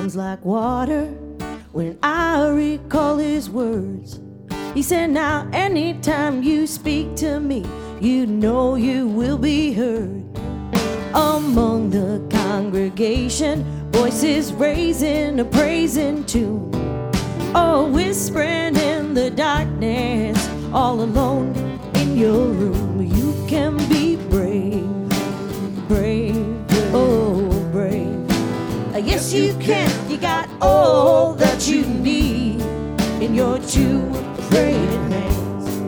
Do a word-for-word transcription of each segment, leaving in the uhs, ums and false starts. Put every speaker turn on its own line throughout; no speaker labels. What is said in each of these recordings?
runs like water when I recall his words. He said, now anytime you speak to me, you know you will be heard. Among the congregation, voices raising a praising tune, or whispering in the darkness, all alone in your room. You can be brave, brave, oh brave. Yes you can, you got all that you need in your two praying hands.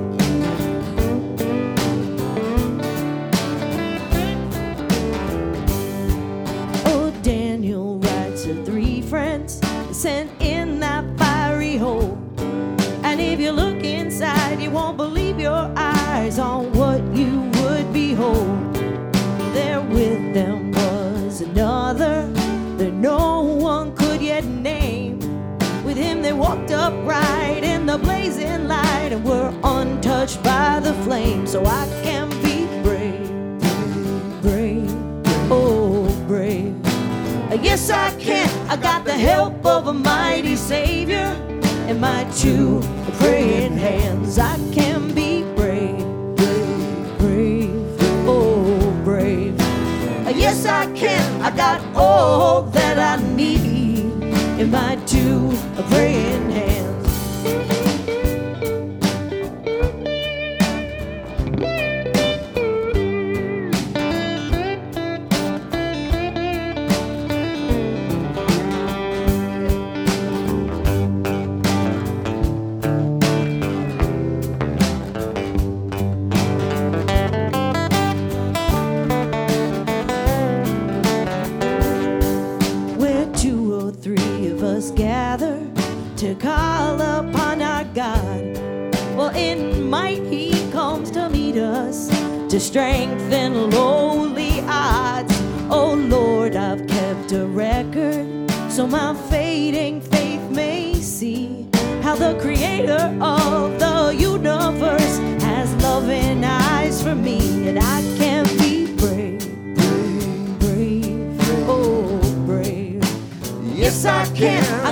Oh, Daniel writes of three friends sent in that fiery hole, and if you look inside you won't believe your eyes on what you would behold. There with them was another that no one could yet name. With him they walked upright in the blazing light and were untouched by the flame. So I can be brave, brave, oh brave. Yes I can, I got the help of a mighty Savior in my two praying hands. I can be brave, brave, brave, oh brave. Yes I can, I got all that I need in my two praying hands. Gather to call upon our God. Well, in might he comes to meet us, to strengthen lowly odds. Oh Lord, I've kept a record so my fading faith may see how the creator of the universe has loving eyes for me. And I can be brave, brave, brave, oh brave. Yes I can,